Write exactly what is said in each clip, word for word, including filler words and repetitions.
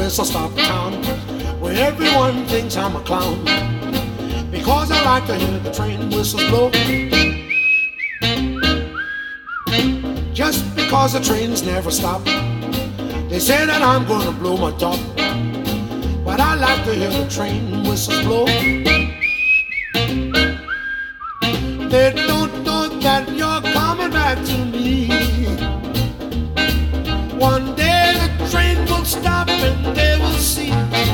whistle stop town where everyone thinks I'm a clown because I like to hear the train whistles blow. Just because the trains never stop, they say that I'm gonna blow my top, but I like to hear the train whistles blow. They don't know that you're coming back to me. One day the train will stop and they will see.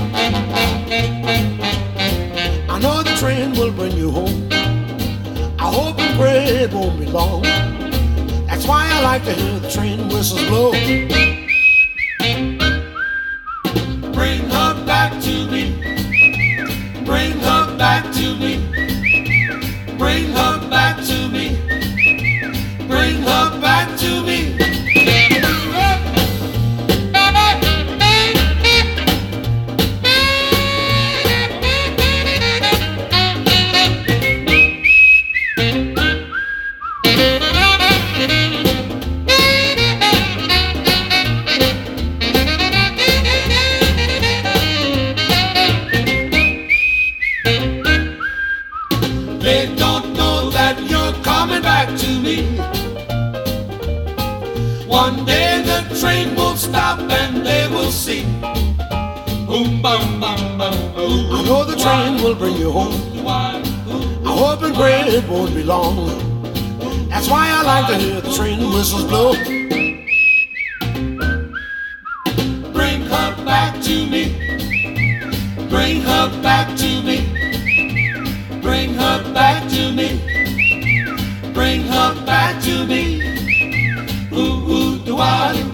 I know the train will bring you home. I hope and pray it won't be long. That's why I like to hear the train whistles blow. Bring her back to me. Bring her back to me. Bring her back to me. Bring her back to me. They don't know that you're coming back to me. One day the train will stop and they will see. Boom, bum, bum, bum, boom. I know the train will bring you home. I hope and pray it won't be long. That's why I like to hear the train whistles blow. Bring her back to me. Bring her back to me. Bring her back to me. Bring her back to me. Ooh, ooh, do I?